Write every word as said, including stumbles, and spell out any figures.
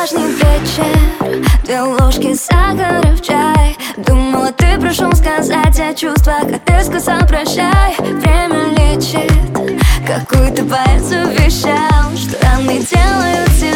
Вчерашний вечер, две ложки сахара в чай. Думала, ты пришел сказать о чувствах, а ты сказал прощай. Время лечит, какой-то поэт завещал, что раны делают тебя